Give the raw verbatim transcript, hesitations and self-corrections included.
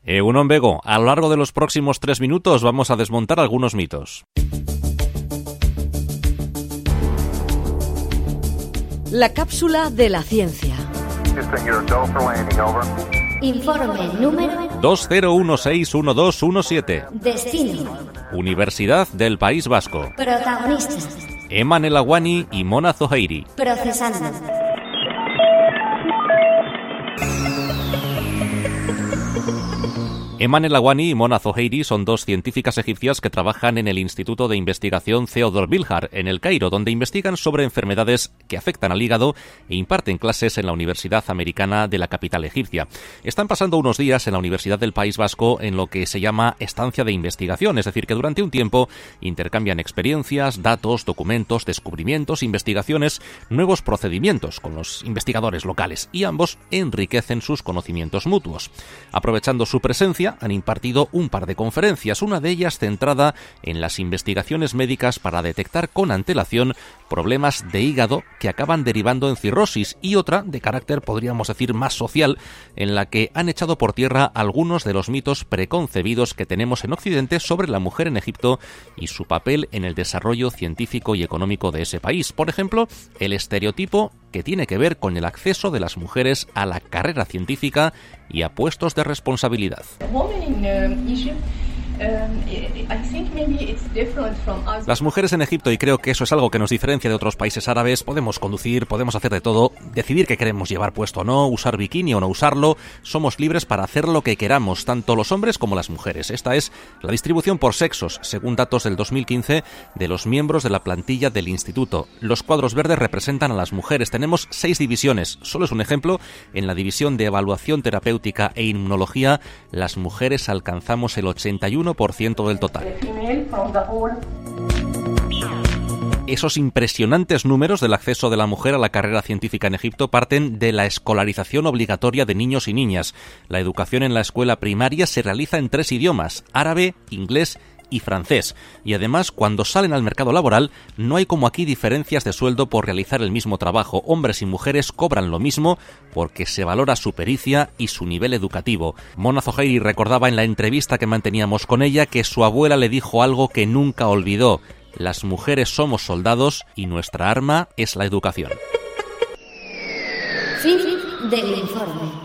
Egunon Bego, a lo largo de los próximos tres minutos vamos a desmontar algunos mitos. La cápsula de la ciencia. Informe número dos cero uno seis uno dos uno siete. Destino. Universidad del País Vasco. Protagonistas. Eman Elawani y Mona Zoheiri. Procesando. Eman Elawani y Mona Zoheiri son dos científicas egipcias que trabajan en el Instituto de Investigación Theodor Bilhar, en El Cairo, donde investigan sobre enfermedades que afectan al hígado e imparten clases en la Universidad Americana de la capital egipcia. Están pasando unos días en la Universidad del País Vasco en lo que se llama estancia de investigación, es decir, que durante un tiempo intercambian experiencias, datos, documentos, descubrimientos, investigaciones, nuevos procedimientos con los investigadores locales y ambos enriquecen sus conocimientos mutuos. Aprovechando su presencia, han impartido un par de conferencias, una de ellas centrada en las investigaciones médicas para detectar con antelación problemas de hígado que acaban derivando en cirrosis, y otra de carácter, podríamos decir, más social, en la que han echado por tierra algunos de los mitos preconcebidos que tenemos en Occidente sobre la mujer en Egipto y su papel en el desarrollo científico y económico de ese país. Por ejemplo, el estereotipo que tiene que ver con el acceso de las mujeres a la carrera científica y a puestos de responsabilidad. Las mujeres en Egipto, y creo que eso es algo que nos diferencia de otros países árabes, podemos conducir, podemos hacer de todo, decidir qué queremos llevar puesto o no, usar bikini o no usarlo, somos libres para hacer lo que queramos, tanto los hombres como las mujeres. Esta es la distribución por sexos, según datos del dos mil quince de los miembros de la plantilla del instituto. Los cuadros verdes representan a las mujeres, tenemos seis divisiones, solo es un ejemplo, en la división de evaluación terapéutica e inmunología, las mujeres alcanzamos el ochenta y uno por ciento del total. Esos impresionantes números del acceso de la mujer a la carrera científica en Egipto parten de la escolarización obligatoria de niños y niñas. La educación en la escuela primaria se realiza en tres idiomas: árabe, inglés y francés. Y además, cuando salen al mercado laboral, no hay como aquí diferencias de sueldo por realizar el mismo trabajo. Hombres y mujeres cobran lo mismo porque se valora su pericia y su nivel educativo. Mona Zoheiri recordaba en la entrevista que manteníamos con ella que su abuela le dijo algo que nunca olvidó: las mujeres somos soldados y nuestra arma es la educación. Fin del informe.